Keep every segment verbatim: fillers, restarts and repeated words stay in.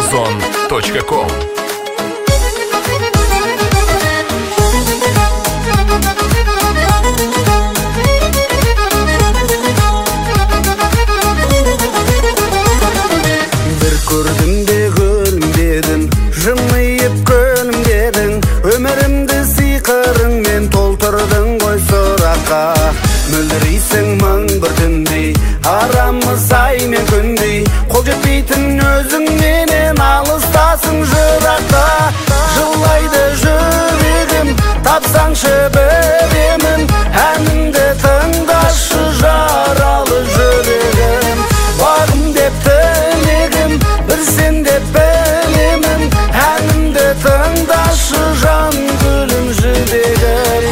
Ozon точка ком. Bir gördüm de gülüm dedim, jımıyıp gülüm dedin. Ömürümde sıyqırın men tolturdun koy soraqqa. Müldiriysen mıng bir tündey, aramız ay men kündey. Kol jetpeytin özüң menen alıstasың jıraqta. Жылайды жүрегім, тапсаңшы беремін. Әнімді тыңдашы жаралы жүрегім. Бағым деп тілегім, бір сен деп білемін. Әнімді тыңдашы жан гүлім жібегім.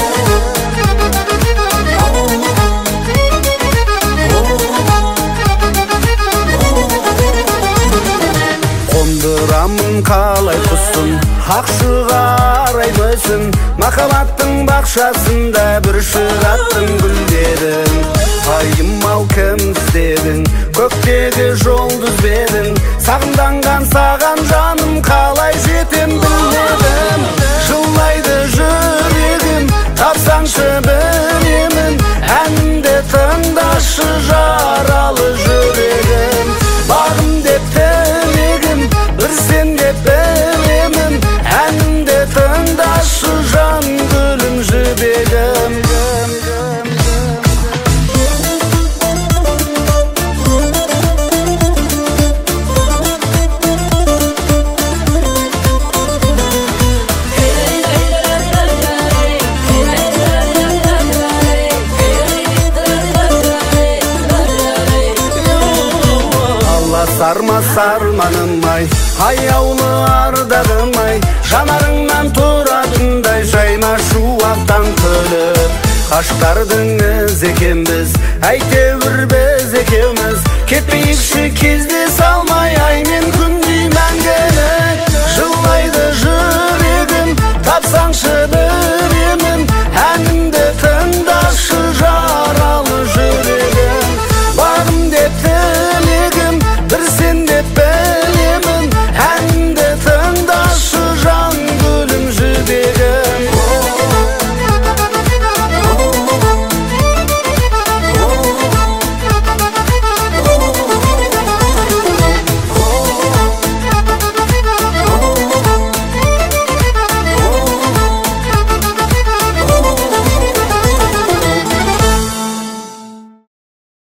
Қондырамын қалай құсын, ақшыға араймысың. Махаббаттың бақшасында бір шығаттың гүлдерің. Айым ау кім іздедің, көктегі жолдыз бедің. Сағымданған саған жаным қалай жетем білмедім. Жылайды жүрегім, тапсаңшы білемін. Әнімді тыңдашы жаралы жүрегім. Бағым деп тілегім, бір сен деп білемін. Әнімді тыңдашы жан гүлім жібегім. Sarma sarmanım ay, аяулы ардағым ай. Жанарыңнан тұратындай жайма шуақтан күліп. Қашқардың із екенбіз, әйтеуір біз екеуміз. Кетпейікші кездес алмай ай мен